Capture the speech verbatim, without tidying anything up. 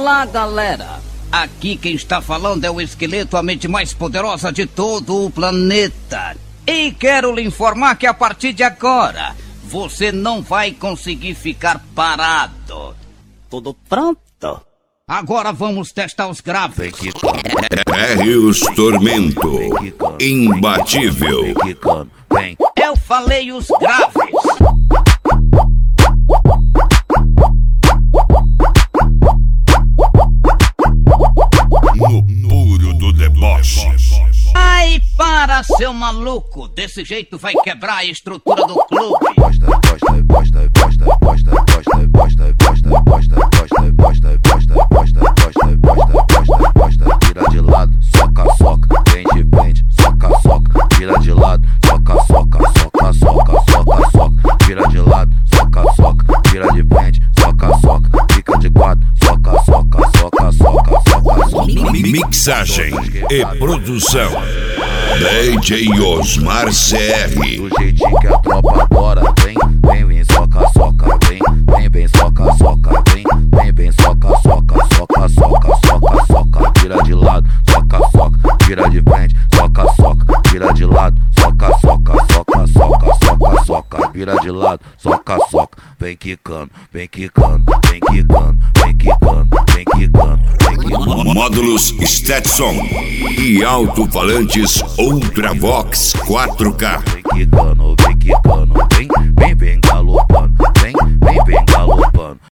Olá, galera! Aqui quem está falando é o esqueleto, a mente mais poderosa de todo o planeta. E quero lhe informar que a partir de agora, você não vai conseguir ficar parado. Tudo pronto? Agora vamos testar os graves. Térreos Tormento, imbatível. Eu falei os graves. No puro do deboche. Ai, para, seu maluco! Desse jeito vai quebrar a estrutura do clube. Posta, posta, posta, posta, posta, posta, posta, posta, posta, posta, posta, posta, posta, posta, posta, posta, posta, vira de lado, soca, soca, vem de frente, soca, soca, vira de lado, soca, soca, soca, soca, soca, soca, vira de lado, soca, soca, vira de frente, soca, soca, fica de quatro, soca, soca, soca, soca, soca, soca. Mixagem e produção D J Osmar C R. Do jeitinho que a tropa adora, vem, vem, vem, soca, soca, vem, vem, vem, soca, soca, vem, vem, vem, soca, soca, soca, soca, soca, soca, vira de lado, soca, soca, vira de frente, soca, soca, vira de lado, soca, soca, soca, soca, soca, soca, vira de lado, soca, soca, vem quicando, vem quicando, vem quicando, vem quicando, vem quicando, vem quicando. Módulos Stetson e alto-falantes Ultravox quatro K. Vem quicando, vem quicando, vem, vem, vem galopando, vem, vem, vem galopando,